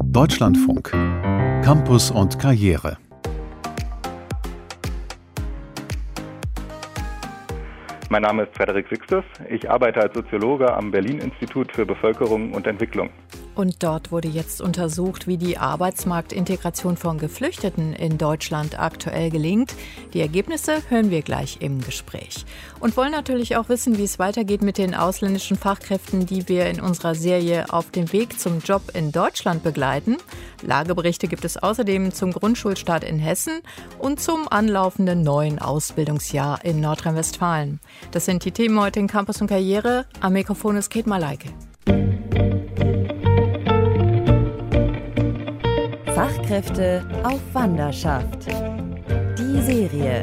Deutschlandfunk. Campus und Karriere. Mein Name ist Frederik Sixtus. Ich arbeite als Soziologe am Berlin-Institut für Bevölkerung und Entwicklung. Und dort wurde jetzt untersucht, wie die Arbeitsmarktintegration von Geflüchteten in Deutschland aktuell gelingt. Die Ergebnisse hören wir gleich im Gespräch. Und wollen natürlich auch wissen, wie es weitergeht mit den ausländischen Fachkräften, die wir in unserer Serie Auf dem Weg zum Job in Deutschland begleiten. Lageberichte gibt es außerdem zum Grundschulstart in Hessen und zum anlaufenden neuen Ausbildungsjahr in Nordrhein-Westfalen. Das sind die Themen heute in Campus und Karriere. Am Mikrofon ist Kate Malaike. Fachkräfte auf Wanderschaft. Die Serie.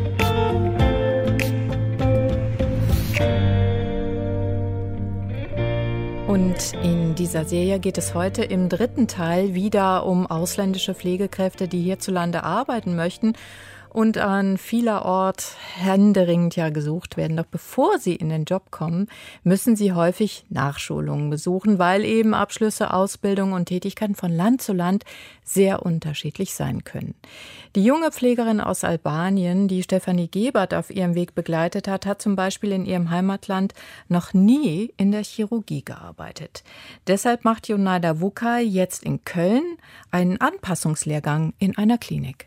Und in dieser Serie geht es heute im dritten Teil wieder um ausländische Pflegekräfte, die hierzulande arbeiten möchten und an vielerorts händeringend gesucht werden. Doch bevor sie in den Job kommen, müssen sie häufig Nachschulungen besuchen, weil eben Abschlüsse, Ausbildung und Tätigkeiten von Land zu Land sehr unterschiedlich sein können. Die junge Pflegerin aus Albanien, die Stefanie Gebert auf ihrem Weg begleitet hat, hat zum Beispiel in ihrem Heimatland noch nie in der Chirurgie gearbeitet. Deshalb macht Jonaida Vukaj jetzt in Köln einen Anpassungslehrgang in einer Klinik.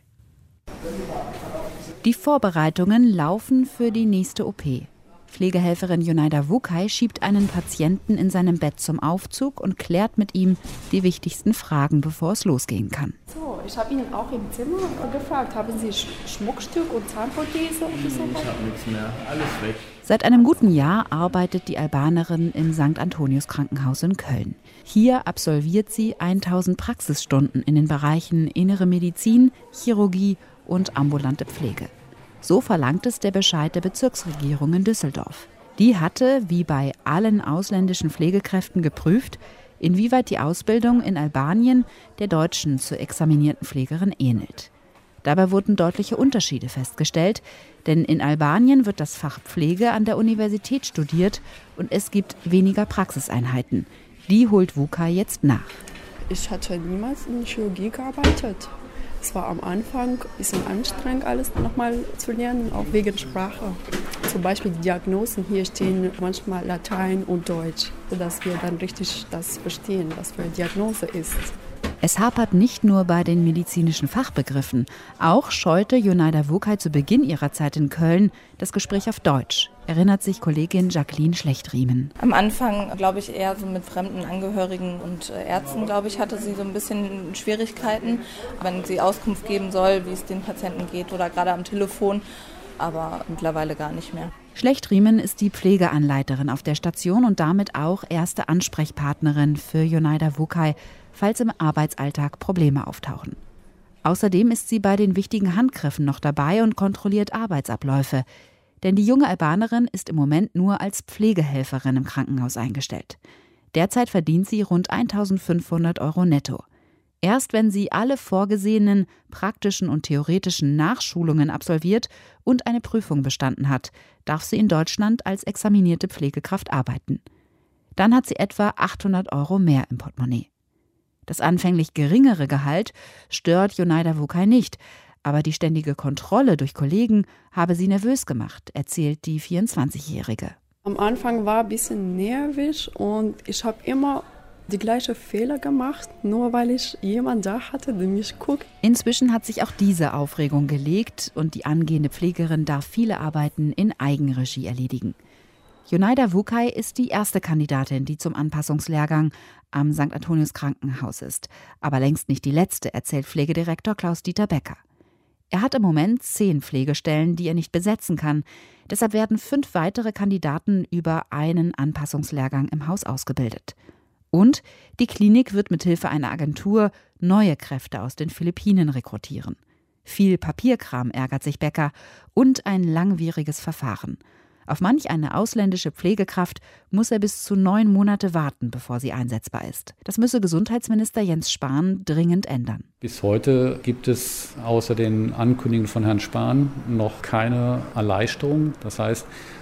Die Vorbereitungen laufen für die nächste OP. Pflegehelferin Jonaida Vukaj schiebt einen Patienten in seinem Bett zum Aufzug und klärt mit ihm die wichtigsten Fragen, bevor es losgehen kann. So, ich habe ihn auch im Zimmer gefragt, haben Sie Schmuckstück und Zahnprothese und so? Ich habe nichts mehr, alles weg. Seit einem guten Jahr arbeitet die Albanerin im St. Antonius Krankenhaus in Köln. Hier absolviert sie 1000 Praxisstunden in den Bereichen Innere Medizin, Chirurgie und ambulante Pflege. So verlangt es der Bescheid der Bezirksregierung in Düsseldorf. Die hatte, wie bei allen ausländischen Pflegekräften, geprüft, inwieweit die Ausbildung in Albanien der deutschen zur examinierten Pflegerin ähnelt. Dabei wurden deutliche Unterschiede festgestellt, denn in Albanien wird das Fach Pflege an der Universität studiert und es gibt weniger Praxiseinheiten. Die holt Vukaj jetzt nach. Ich hatte niemals in Chirurgie gearbeitet. Es war am Anfang ein bisschen anstrengend, alles nochmal zu lernen, auch wegen Sprache. Zum Beispiel die Diagnosen, hier stehen manchmal Latein und Deutsch, sodass wir dann richtig das verstehen, was für eine Diagnose ist. Es hapert nicht nur bei den medizinischen Fachbegriffen. Auch scheute Jonaida Vukaj zu Beginn ihrer Zeit in Köln das Gespräch auf Deutsch, erinnert sich Kollegin Jacqueline Schlechtriemen. Am Anfang, glaube ich, eher so mit fremden Angehörigen und Ärzten, glaube ich, hatte sie so ein bisschen Schwierigkeiten, wenn sie Auskunft geben soll, wie es den Patienten geht oder gerade am Telefon, aber mittlerweile gar nicht mehr. Schlechtriemen ist die Pflegeanleiterin auf der Station und damit auch erste Ansprechpartnerin für Jonaida Vukaj, falls im Arbeitsalltag Probleme auftauchen. Außerdem ist sie bei den wichtigen Handgriffen noch dabei und kontrolliert Arbeitsabläufe. Denn die junge Albanerin ist im Moment nur als Pflegehelferin im Krankenhaus eingestellt. Derzeit verdient sie rund 1.500 € netto. Erst wenn sie alle vorgesehenen praktischen und theoretischen Nachschulungen absolviert und eine Prüfung bestanden hat, darf sie in Deutschland als examinierte Pflegekraft arbeiten. Dann hat sie etwa 800 € mehr im Portemonnaie. Das anfänglich geringere Gehalt stört Jonaida Vukaj nicht, aber die ständige Kontrolle durch Kollegen habe sie nervös gemacht, erzählt die 24-Jährige. Am Anfang war ein bisschen nervig und ich habe immer die gleichen Fehler gemacht, nur weil ich jemanden da hatte, der mich guckt. Inzwischen hat sich auch diese Aufregung gelegt und die angehende Pflegerin darf viele Arbeiten in Eigenregie erledigen. Jonaida Vukaj ist die erste Kandidatin, die zum Anpassungslehrgang am St. Antonius Krankenhaus ist. Aber längst nicht die letzte, erzählt Pflegedirektor Klaus-Dieter Becker. Er hat im Moment 10 Pflegestellen, die er nicht besetzen kann. Deshalb werden 5 weitere Kandidaten über einen Anpassungslehrgang im Haus ausgebildet. Und die Klinik wird mithilfe einer Agentur neue Kräfte aus den Philippinen rekrutieren. Viel Papierkram, ärgert sich Becker, und ein langwieriges Verfahren. Auf manch eine ausländische Pflegekraft muss er bis zu 9 Monate warten, bevor sie einsetzbar ist. Das müsse Gesundheitsminister Jens Spahn dringend ändern. Bis heute gibt es außer den Ankündigungen von Herrn Spahn noch keine Erleichterung. Das heißt,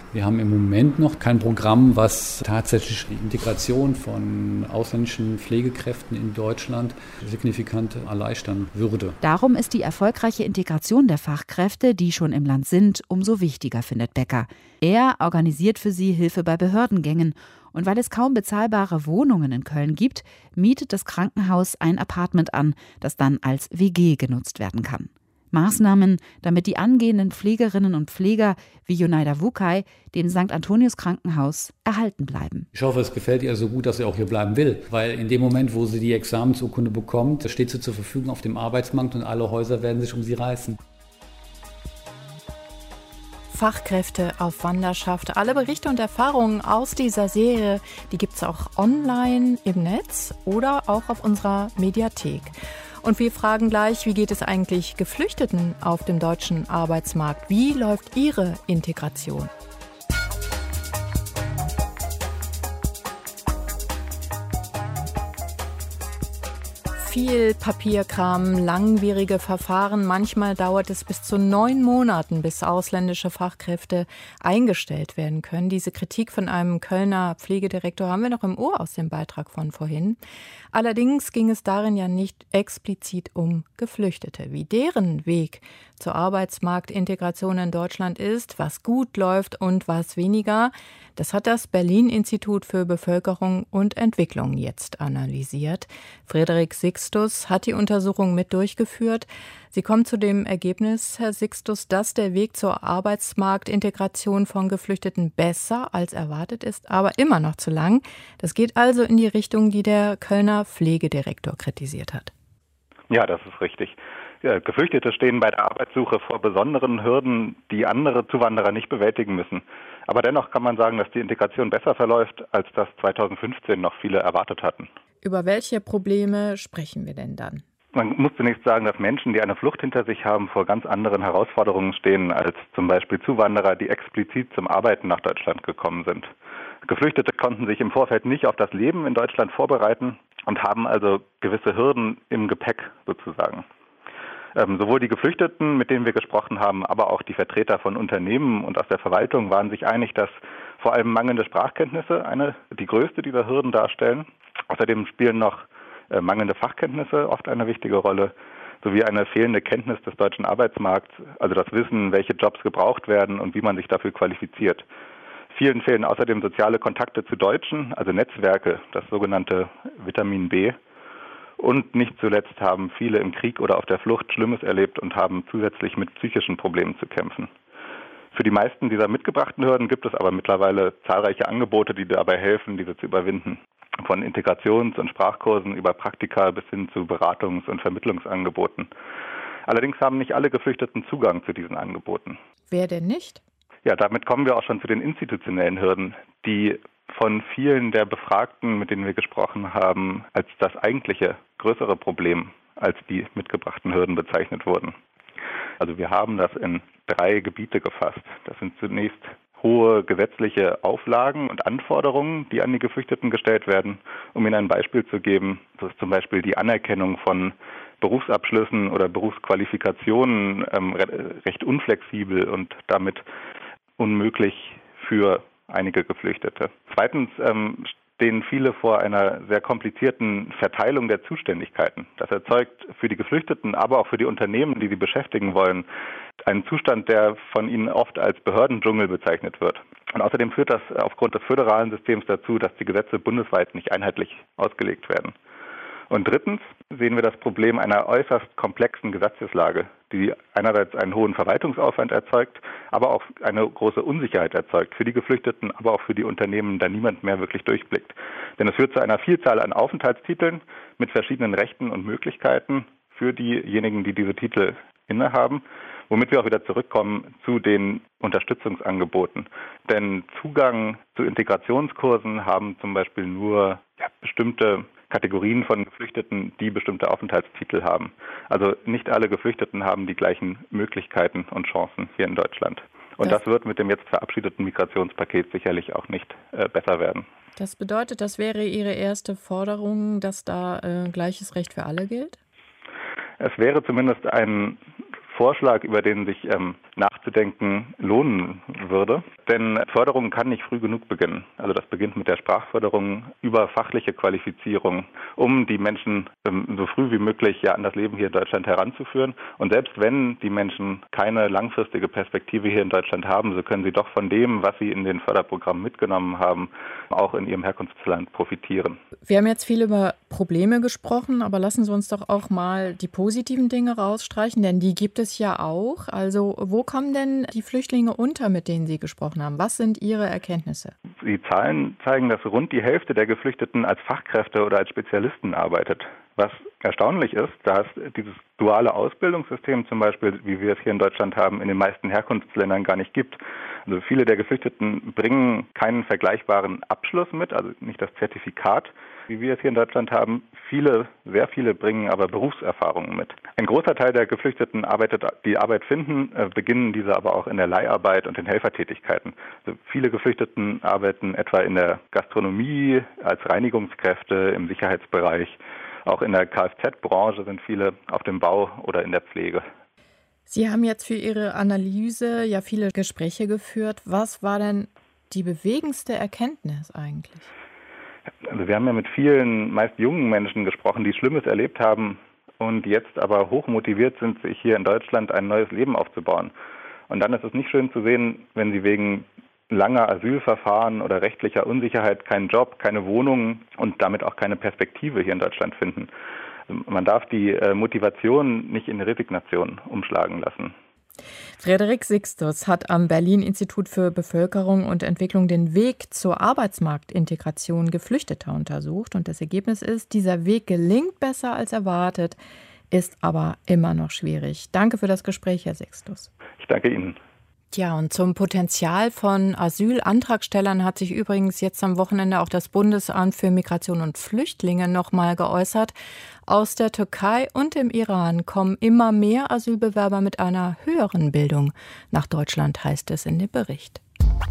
Wir haben im Moment noch kein Programm, was tatsächlich die Integration von ausländischen Pflegekräften in Deutschland signifikant erleichtern würde. Darum ist die erfolgreiche Integration der Fachkräfte, die schon im Land sind, umso wichtiger, findet Becker. Er organisiert für sie Hilfe bei Behördengängen. Und weil es kaum bezahlbare Wohnungen in Köln gibt, mietet das Krankenhaus ein Apartment an, das dann als WG genutzt werden kann. Maßnahmen, damit die angehenden Pflegerinnen und Pfleger wie Junaida Wukai dem St. Antonius Krankenhaus erhalten bleiben. Ich hoffe, es gefällt ihr so gut, dass sie auch hier bleiben will. Weil in dem Moment, wo sie die Examensurkunde bekommt, steht sie zur Verfügung auf dem Arbeitsmarkt und alle Häuser werden sich um sie reißen. Fachkräfte auf Wanderschaft. Alle Berichte und Erfahrungen aus dieser Serie, die gibt es auch online im Netz oder auch auf unserer Mediathek. Und wir fragen gleich, wie geht es eigentlich Geflüchteten auf dem deutschen Arbeitsmarkt? Wie läuft ihre Integration? Viel Papierkram, langwierige Verfahren. Manchmal dauert es bis zu 9 Monaten, bis ausländische Fachkräfte eingestellt werden können. Diese Kritik von einem Kölner Pflegedirektor haben wir noch im Ohr aus dem Beitrag von vorhin. Allerdings ging es darin ja nicht explizit um Geflüchtete. Wie deren Weg zur Arbeitsmarktintegration in Deutschland ist, was gut läuft und was weniger, das hat das Berlin-Institut für Bevölkerung und Entwicklung jetzt analysiert. Frederik Sixtus hat die Untersuchung mit durchgeführt. Sie kommt zu dem Ergebnis, Herr Sixtus, dass der Weg zur Arbeitsmarktintegration von Geflüchteten besser als erwartet ist, aber immer noch zu lang. Das geht also in die Richtung, die der Kölner Pflegedirektor kritisiert hat. Ja, das ist richtig. Ja, Geflüchtete stehen bei der Arbeitssuche vor besonderen Hürden, die andere Zuwanderer nicht bewältigen müssen. Aber dennoch kann man sagen, dass die Integration besser verläuft, als das 2015 noch viele erwartet hatten. Über welche Probleme sprechen wir denn dann? Man muss zunächst sagen, dass Menschen, die eine Flucht hinter sich haben, vor ganz anderen Herausforderungen stehen als zum Beispiel Zuwanderer, die explizit zum Arbeiten nach Deutschland gekommen sind. Geflüchtete konnten sich im Vorfeld nicht auf das Leben in Deutschland vorbereiten und haben also gewisse Hürden im Gepäck sozusagen. Sowohl die Geflüchteten, mit denen wir gesprochen haben, aber auch die Vertreter von Unternehmen und aus der Verwaltung waren sich einig, dass vor allem mangelnde Sprachkenntnisse die größte dieser Hürden darstellen. Außerdem spielen noch mangelnde Fachkenntnisse oft eine wichtige Rolle, sowie eine fehlende Kenntnis des deutschen Arbeitsmarkts, also das Wissen, welche Jobs gebraucht werden und wie man sich dafür qualifiziert. Vielen fehlen außerdem soziale Kontakte zu Deutschen, also Netzwerke, das sogenannte Vitamin B. Und nicht zuletzt haben viele im Krieg oder auf der Flucht Schlimmes erlebt und haben zusätzlich mit psychischen Problemen zu kämpfen. Für die meisten dieser mitgebrachten Hürden gibt es aber mittlerweile zahlreiche Angebote, die dabei helfen, diese zu überwinden. Von Integrations- und Sprachkursen über Praktika bis hin zu Beratungs- und Vermittlungsangeboten. Allerdings haben nicht alle Geflüchteten Zugang zu diesen Angeboten. Wer denn nicht? Ja, damit kommen wir auch schon zu den institutionellen Hürden, die von vielen der Befragten, mit denen wir gesprochen haben, als das eigentliche größere Problem als die mitgebrachten Hürden bezeichnet wurden. Also wir haben das in 3 Gebiete gefasst. Das sind zunächst hohe gesetzliche Auflagen und Anforderungen, die an die Geflüchteten gestellt werden. Um Ihnen ein Beispiel zu geben, das ist zum Beispiel die Anerkennung von Berufsabschlüssen oder Berufsqualifikationen recht unflexibel und damit unmöglich für einige Geflüchtete. Zweitens stehen viele vor einer sehr komplizierten Verteilung der Zuständigkeiten. Das erzeugt für die Geflüchteten, aber auch für die Unternehmen, die sie beschäftigen wollen, einen Zustand, der von ihnen oft als Behördendschungel bezeichnet wird. Und außerdem führt das aufgrund des föderalen Systems dazu, dass die Gesetze bundesweit nicht einheitlich ausgelegt werden. Und drittens sehen wir das Problem einer äußerst komplexen Gesetzeslage, die einerseits einen hohen Verwaltungsaufwand erzeugt, aber auch eine große Unsicherheit erzeugt für die Geflüchteten, aber auch für die Unternehmen, da niemand mehr wirklich durchblickt. Denn es führt zu einer Vielzahl an Aufenthaltstiteln mit verschiedenen Rechten und Möglichkeiten für diejenigen, die diese Titel innehaben, womit wir auch wieder zurückkommen zu den Unterstützungsangeboten. Denn Zugang zu Integrationskursen haben zum Beispiel nur bestimmte Kategorien von Geflüchteten, die bestimmte Aufenthaltstitel haben. Also nicht alle Geflüchteten haben die gleichen Möglichkeiten und Chancen hier in Deutschland. Und das wird mit dem jetzt verabschiedeten Migrationspaket sicherlich auch nicht besser werden. Das bedeutet, das wäre Ihre erste Forderung, dass da gleiches Recht für alle gilt? Es wäre zumindest ein Vorschlag, über den sich nachzudenken lohnen würde. Denn Förderung kann nicht früh genug beginnen. Also das beginnt mit der Sprachförderung über fachliche Qualifizierung, um die Menschen so früh wie möglich an das Leben hier in Deutschland heranzuführen. Und selbst wenn die Menschen keine langfristige Perspektive hier in Deutschland haben, so können sie doch von dem, was sie in den Förderprogrammen mitgenommen haben, auch in ihrem Herkunftsland profitieren. Wir haben jetzt viel über Probleme gesprochen, aber lassen Sie uns doch auch mal die positiven Dinge rausstreichen, denn die gibt es ja auch. Also wo kommen denn die Flüchtlinge unter, mit denen Sie gesprochen haben? Was sind Ihre Erkenntnisse? Die Zahlen zeigen, dass rund die Hälfte der Geflüchteten als Fachkräfte oder als Spezialisten arbeitet. Was erstaunlich ist, da es dieses duale Ausbildungssystem zum Beispiel, wie wir es hier in Deutschland haben, in den meisten Herkunftsländern gar nicht gibt. Also viele der Geflüchteten bringen keinen vergleichbaren Abschluss mit, also nicht das Zertifikat, wie wir es hier in Deutschland haben. Sehr viele bringen aber Berufserfahrungen mit. Ein großer Teil der Geflüchteten die Arbeit finden, beginnen diese aber auch in der Leiharbeit und in Helfertätigkeiten. Also viele Geflüchteten arbeiten etwa in der Gastronomie, als Reinigungskräfte, im Sicherheitsbereich. Auch in der Kfz-Branche sind viele auf dem Bau oder in der Pflege. Sie haben jetzt für Ihre Analyse ja viele Gespräche geführt. Was war denn die bewegendste Erkenntnis eigentlich? Also wir haben ja mit vielen, meist jungen Menschen gesprochen, die Schlimmes erlebt haben und jetzt aber hochmotiviert sind, sich hier in Deutschland ein neues Leben aufzubauen. Und dann ist es nicht schön zu sehen, wenn sie wegen langer Asylverfahren oder rechtlicher Unsicherheit keinen Job, keine Wohnung und damit auch keine Perspektive hier in Deutschland finden. Man darf die Motivation nicht in Resignation umschlagen lassen. Frederik Sixtus hat am Berlin-Institut für Bevölkerung und Entwicklung den Weg zur Arbeitsmarktintegration Geflüchteter untersucht. Und das Ergebnis ist, dieser Weg gelingt besser als erwartet, ist aber immer noch schwierig. Danke für das Gespräch, Herr Sixtus. Ich danke Ihnen. Tja, und zum Potenzial von Asylantragstellern hat sich übrigens jetzt am Wochenende auch das Bundesamt für Migration und Flüchtlinge nochmal geäußert. Aus der Türkei und dem Iran kommen immer mehr Asylbewerber mit einer höheren Bildung nach Deutschland, heißt es in dem Bericht.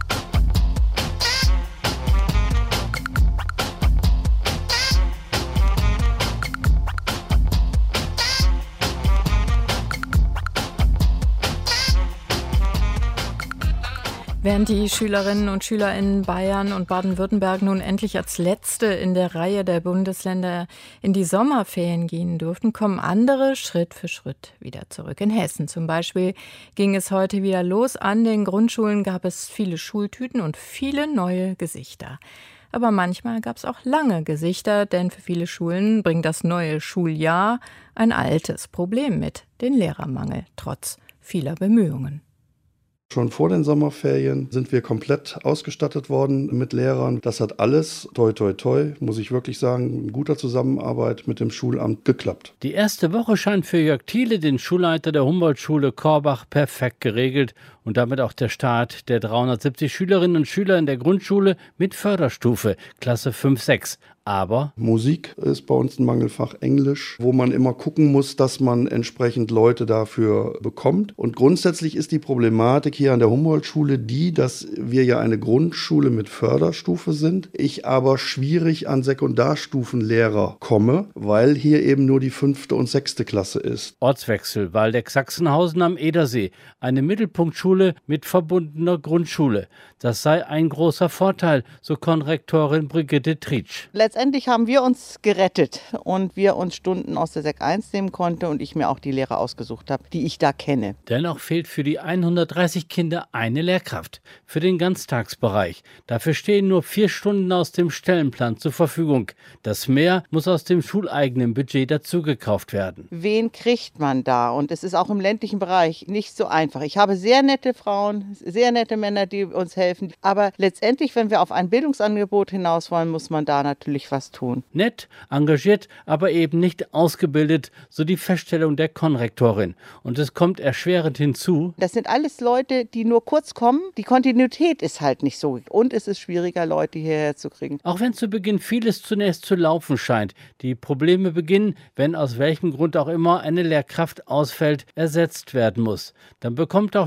Während die Schülerinnen und Schüler in Bayern und Baden-Württemberg nun endlich als Letzte in der Reihe der Bundesländer in die Sommerferien gehen durften, kommen andere Schritt für Schritt wieder zurück. In Hessen zum Beispiel ging es heute wieder los. An den Grundschulen gab es viele Schultüten und viele neue Gesichter. Aber manchmal gab es auch lange Gesichter, denn für viele Schulen bringt das neue Schuljahr ein altes Problem mit, den Lehrermangel, trotz vieler Bemühungen. Schon vor den Sommerferien sind wir komplett ausgestattet worden mit Lehrern. Das hat alles, toi toi toi, muss ich wirklich sagen, in guter Zusammenarbeit mit dem Schulamt geklappt. Die erste Woche scheint für Jörg Thiele, den Schulleiter der Humboldt-Schule Korbach, perfekt geregelt und damit auch der Start der 370 Schülerinnen und Schüler in der Grundschule mit Förderstufe, Klasse 5-6. Aber Musik ist bei uns ein Mangelfach, Englisch, wo man immer gucken muss, dass man entsprechend Leute dafür bekommt. Und grundsätzlich ist die Problematik hier an der Humboldt-Schule die, dass wir ja eine Grundschule mit Förderstufe sind. Ich aber schwierig an Sekundarstufenlehrer komme, weil hier eben nur die 5. und 6. Klasse ist. Ortswechsel, Waldeck-Sachsenhausen am Edersee, eine Mittelpunktschule mit verbundener Grundschule. Das sei ein großer Vorteil, so Konrektorin Brigitte Tritsch. Letztendlich haben wir uns gerettet und wir uns Stunden aus der Sek 1 nehmen konnten und ich mir auch die Lehrer ausgesucht habe, die ich da kenne. Dennoch fehlt für die 130 Kinder eine Lehrkraft für den Ganztagsbereich. Dafür stehen nur 4 Stunden aus dem Stellenplan zur Verfügung. Das mehr muss aus dem schuleigenen Budget dazugekauft werden. Wen kriegt man da? Und es ist auch im ländlichen Bereich nicht so einfach. Ich habe sehr nette Frauen, sehr nette Männer, die uns helfen. Aber letztendlich, wenn wir auf ein Bildungsangebot hinaus wollen, muss man da natürlich was tun. Nett, engagiert, aber eben nicht ausgebildet, so die Feststellung der Konrektorin. Und es kommt erschwerend hinzu. Das sind alles Leute, die nur kurz kommen. Die Kontinuität ist halt nicht so. Und es ist schwieriger, Leute hierher zu kriegen. Auch wenn zu Beginn vieles zunächst zu laufen scheint. Die Probleme beginnen, wenn aus welchem Grund auch immer eine Lehrkraft ausfällt, ersetzt werden muss. Dann bekommt auch Jörg Thiele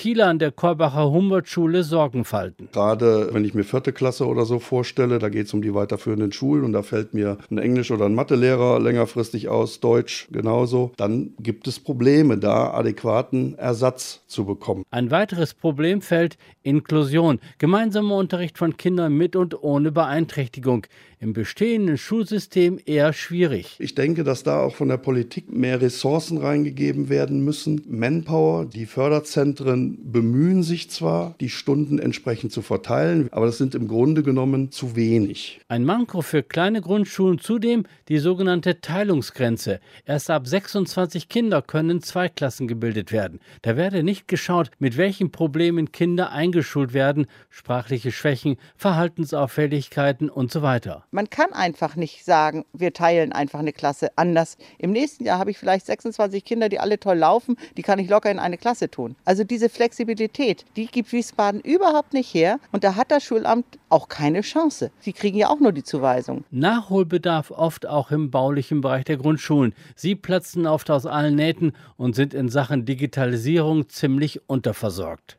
viele an der Korbacher Humboldt-Schule Sorgenfalten. Gerade wenn ich mir 4. Klasse oder so vorstelle, da geht es um die weiterführenden Schulen und da fällt mir ein Englisch- oder ein Mathelehrer längerfristig aus, Deutsch genauso, dann gibt es Probleme, da adäquaten Ersatz zu bekommen. Ein weiteres Problemfeld: Inklusion, gemeinsamer Unterricht von Kindern mit und ohne Beeinträchtigung. Im bestehenden Schulsystem eher schwierig. Ich denke, dass da auch von der Politik mehr Ressourcen reingegeben werden müssen. Manpower, die Förderzentren bemühen sich zwar, die Stunden entsprechend zu verteilen, aber das sind im Grunde genommen zu wenig. Ein Manko für kleine Grundschulen zudem die sogenannte Teilungsgrenze. Erst ab 26 Kinder können 2 Klassen gebildet werden. Da werde nicht geschaut, mit welchen Problemen Kinder eingeschult werden, sprachliche Schwächen, Verhaltensauffälligkeiten und so weiter. Man kann einfach nicht sagen, wir teilen einfach eine Klasse anders. Im nächsten Jahr habe ich vielleicht 26 Kinder, die alle toll laufen, die kann ich locker in eine Klasse tun. Also diese Flexibilität, die gibt Wiesbaden überhaupt nicht her und da hat das Schulamt auch keine Chance. Sie kriegen ja auch nur die Zuweisung. Nachholbedarf oft auch im baulichen Bereich der Grundschulen. Sie platzen oft aus allen Nähten und sind in Sachen Digitalisierung ziemlich unterversorgt.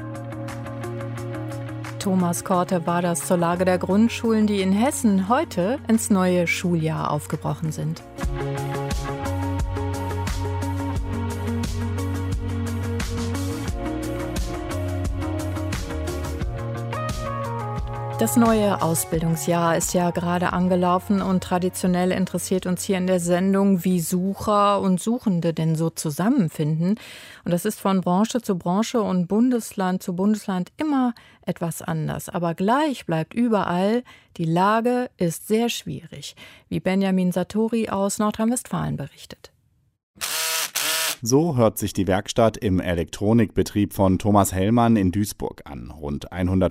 Thomas Korte war das zur Lage der Grundschulen, die in Hessen heute ins neue Schuljahr aufgebrochen sind. Das neue Ausbildungsjahr ist ja gerade angelaufen und traditionell interessiert uns hier in der Sendung, wie Sucher und Suchende denn so zusammenfinden. Und das ist von Branche zu Branche und Bundesland zu Bundesland immer etwas anders. Aber gleich bleibt überall, die Lage ist sehr schwierig, wie Benjamin Satori aus Nordrhein-Westfalen berichtet. So hört sich die Werkstatt im Elektronikbetrieb von Thomas Hellmann in Duisburg an. Rund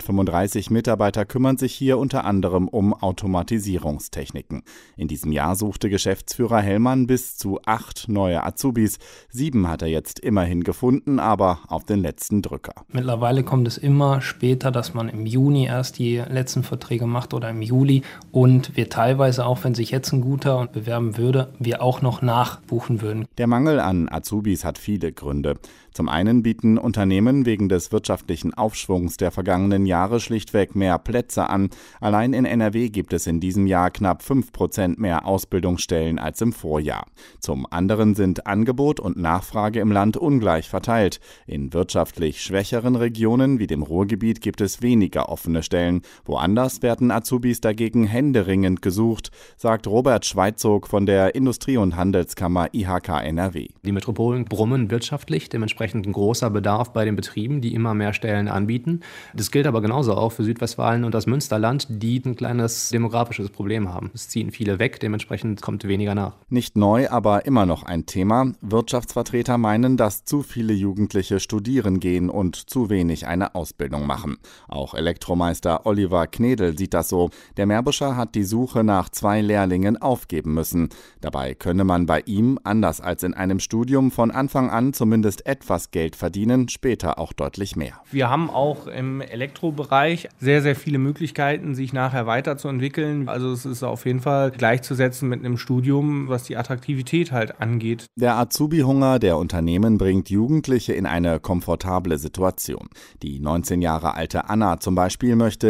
135 Mitarbeiter kümmern sich hier unter anderem um Automatisierungstechniken. In diesem Jahr suchte Geschäftsführer Hellmann bis zu 8 neue Azubis. 7 hat er jetzt immerhin gefunden, aber auf den letzten Drücker. Mittlerweile kommt es immer später, dass man im Juni erst die letzten Verträge macht oder im Juli. Und wir teilweise auch, wenn sich jetzt ein Guter bewerben würde, wir auch noch nachbuchen würden. Der Mangel an Azubis hat viele Gründe. Zum einen bieten Unternehmen wegen des wirtschaftlichen Aufschwungs der vergangenen Jahre schlichtweg mehr Plätze an. Allein in NRW gibt es in diesem Jahr knapp 5% mehr Ausbildungsstellen als im Vorjahr. Zum anderen sind Angebot und Nachfrage im Land ungleich verteilt. In wirtschaftlich schwächeren Regionen wie dem Ruhrgebiet gibt es weniger offene Stellen. Woanders werden Azubis dagegen händeringend gesucht, sagt Robert Schweitzog von der Industrie- und Handelskammer IHK NRW. Die Metropolen brummen wirtschaftlich, dementsprechend ein großer Bedarf bei den Betrieben, die immer mehr Stellen anbieten. Das gilt aber genauso auch für Südwestfalen und das Münsterland, die ein kleines demografisches Problem haben. Es ziehen viele weg, dementsprechend kommt weniger nach. Nicht neu, aber immer noch ein Thema. Wirtschaftsvertreter meinen, dass zu viele Jugendliche studieren gehen und zu wenig eine Ausbildung machen. Auch Elektromeister Oliver Knedel sieht das so. Der Meerbuscher hat die Suche nach 2 Lehrlingen aufgeben müssen. Dabei könne man bei ihm, anders als in einem Studium, von Anfang an zumindest etwas Geld verdienen, später auch deutlich mehr. Wir haben auch im Elektrobereich sehr, sehr viele Möglichkeiten, sich nachher weiterzuentwickeln. Also es ist auf jeden Fall gleichzusetzen mit einem Studium, was die Attraktivität halt angeht. Der Azubi-Hunger der Unternehmen bringt Jugendliche in eine komfortable Situation. Die 19 Jahre alte Anna zum Beispiel möchte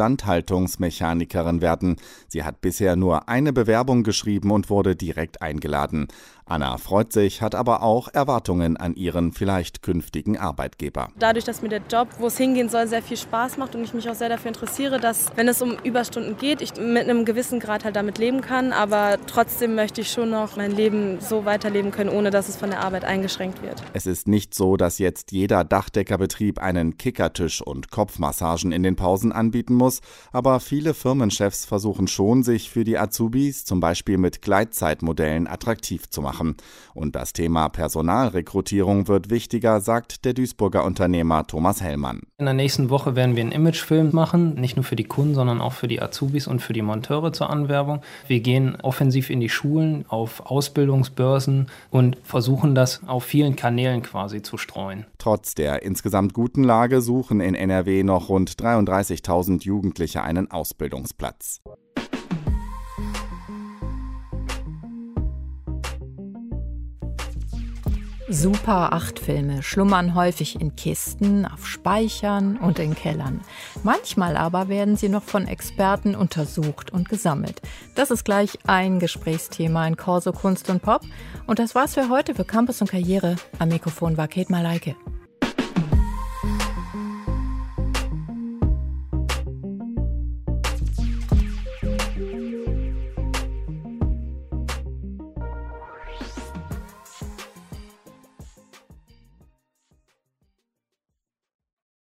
Instandhaltungsmechanikerin werden. Sie hat bisher nur eine Bewerbung geschrieben und wurde direkt eingeladen. Anna freut sich, hat aber auch Erwartungen an ihren vielleicht künftigen Arbeitgeber. Dadurch, dass mir der Job, wo es hingehen soll, sehr viel Spaß macht und ich mich auch sehr dafür interessiere, dass, wenn es um Überstunden geht, ich mit einem gewissen Grad halt damit leben kann, aber trotzdem möchte ich schon noch mein Leben so weiterleben können, ohne dass es von der Arbeit eingeschränkt wird. Es ist nicht so, dass jetzt jeder Dachdeckerbetrieb einen Kickertisch und Kopfmassagen in den Pausen anbieten muss, aber viele Firmenchefs versuchen schon, sich für die Azubis zum Beispiel mit Gleitzeitmodellen attraktiv zu machen. Und das Thema Personalrekrutierung wird wichtiger, sagt der Duisburger Unternehmer Thomas Hellmann. In der nächsten Woche werden wir einen Imagefilm machen, nicht nur für die Kunden, sondern auch für die Azubis und für die Monteure zur Anwerbung. Wir gehen offensiv in die Schulen, auf Ausbildungsbörsen und versuchen das auf vielen Kanälen quasi zu streuen. Trotz der insgesamt guten Lage suchen in NRW noch rund 33.000 Jugendliche einen Ausbildungsplatz. Super 8-Filme schlummern häufig in Kisten, auf Speichern und in Kellern. Manchmal aber werden sie noch von Experten untersucht und gesammelt. Das ist gleich ein Gesprächsthema in Corso Kunst und Pop. Und das war's für heute für Campus und Karriere. Am Mikrofon war Kate Malayke.